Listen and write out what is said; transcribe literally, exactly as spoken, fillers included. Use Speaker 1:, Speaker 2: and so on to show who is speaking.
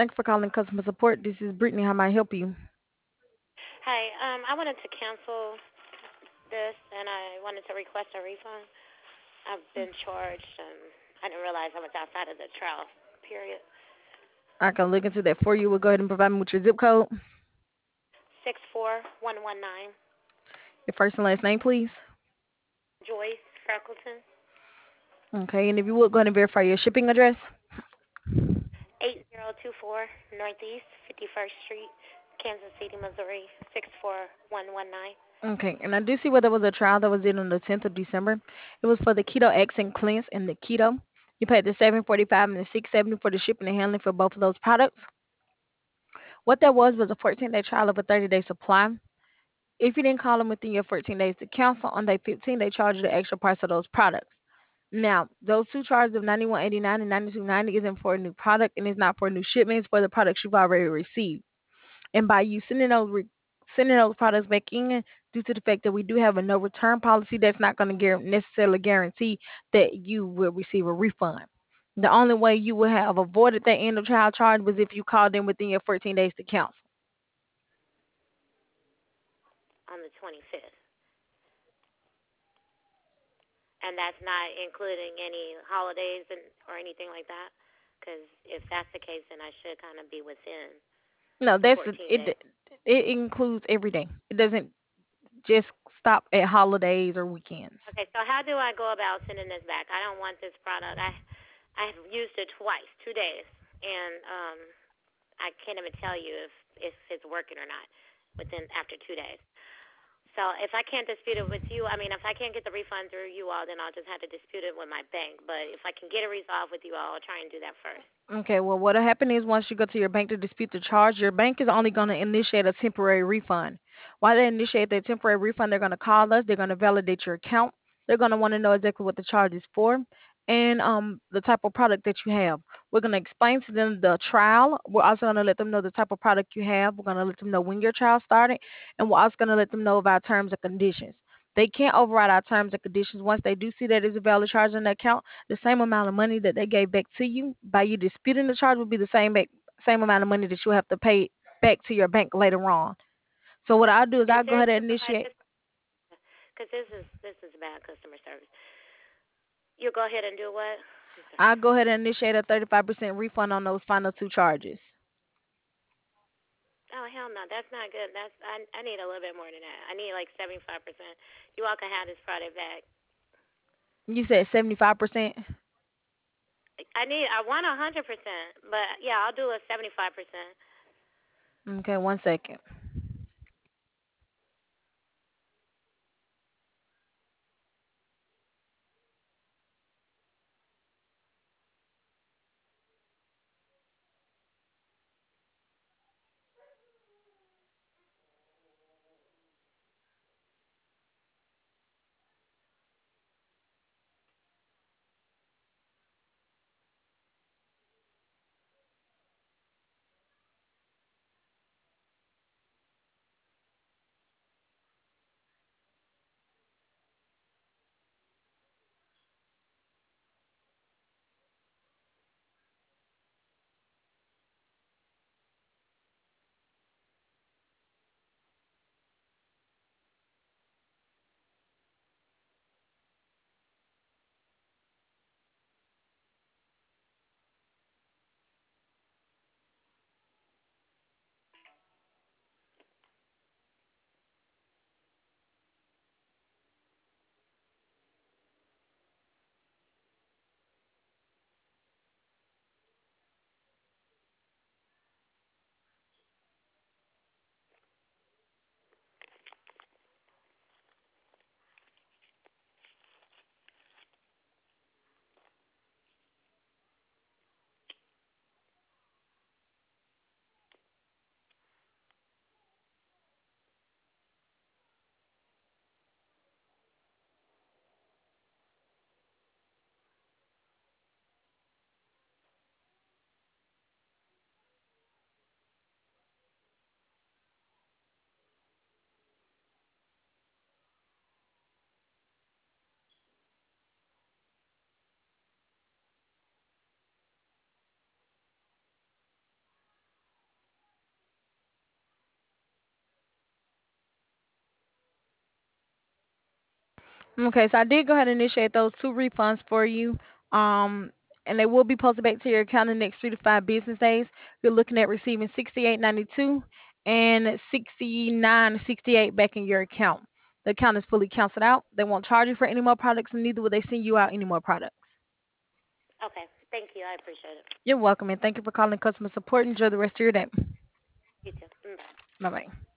Speaker 1: Thanks for calling customer support. This is Brittany. How may I help you?
Speaker 2: Hi, um, I wanted to cancel this and I wanted to request a refund. I've been charged and I didn't realize I was outside of the trial period.
Speaker 1: I can look into that for you. We'll go ahead and provide me with your zip code,
Speaker 2: Six four one one nine,
Speaker 1: your first and last name, please.
Speaker 2: Joyce Freckleton,
Speaker 1: Okay, and if you would go ahead and verify your shipping address.
Speaker 2: eight zero two four Northeast Fifty First Street, Kansas City, Missouri six four one one nine.
Speaker 1: Okay, and I do see where there was a trial that was in on the tenth of December. It was for the Keto Accent Cleanse and the Keto. You paid the seven forty-five and the six seventy for the shipping and handling for both of those products. What that was was a fourteen day trial of a thirty day supply. If you didn't call them within your fourteen days to cancel, on day fifteen, they charge you the extra price of those products. Now, those two charges of ninety-one eighty-nine and ninety-two ninety isn't for a new product and it's not for new shipments for the products you've already received. And by you sending those re- sending those products back in, due to the fact that we do have a no return policy, that's not going to guar- necessarily guarantee that you will receive a refund. The only way you would have avoided that end of child charge was if you called in within your fourteen days to cancel.
Speaker 2: On the twenty-fifth. And that's not including any holidays and or anything like that? Because if that's the case, then I should kind of be within
Speaker 1: No,
Speaker 2: the
Speaker 1: that's
Speaker 2: fourteen
Speaker 1: it.
Speaker 2: days.
Speaker 1: It includes every day. It doesn't just stop at holidays or weekends.
Speaker 2: Okay, so how do I go about sending this back? I don't want this product. I I've used it twice, two days, and um, I can't even tell you if if it's working or not within after two days. So if I can't dispute it with you, I mean, if I can't get the refund through you all, then I'll just have to dispute it with my bank. But if I can get it resolved with you all, I'll try and do that first.
Speaker 1: Okay, well, what'll happen is once you go to your bank to dispute the charge, your bank is only going to initiate a temporary refund. While they initiate that temporary refund, they're going to call us. They're going to validate your account. They're going to want to know exactly what the charge is for and um the type of product that you have. We're going to explain to them the trial. We're also going to let them know the type of product you have. We're going to let them know when your trial started, and we're also going to let them know of our terms and conditions. They can't override our terms and conditions. Once they do see that it's a valid charge on the account, the same amount of money that they gave back to you by you disputing the charge will be the same back, same amount of money that you'll have to pay back to your bank later on. So what I'll do is
Speaker 2: Is
Speaker 1: I'll go
Speaker 2: there
Speaker 1: ahead and
Speaker 2: somebody?
Speaker 1: initiate.
Speaker 2: Because this is this is bad customer service. You go ahead and do what? I'm sorry.
Speaker 1: I'll go ahead and initiate a thirty-five percent refund on those final two charges.
Speaker 2: Oh hell no, that's not good. That's I I need a little bit more than that. I need like seventy five percent. You all can have this product back.
Speaker 1: You said seventy-five percent.
Speaker 2: I need I want a hundred percent, but yeah, I'll do a seventy five percent.
Speaker 1: Okay, one second. Okay, so I did go ahead and initiate those two refunds for you. Um, and they will be posted back to your account in the next three to five business days. You're looking at receiving sixty-eight ninety-two and sixty-nine sixty-eight back in your account. The account is fully canceled out. They won't charge you for any more products, and neither will they send you out any more products.
Speaker 2: Okay. Thank you. I appreciate it.
Speaker 1: You're welcome, and thank you for calling customer support. Enjoy the rest of your day.
Speaker 2: You too. Mm, bye.
Speaker 1: Bye bye.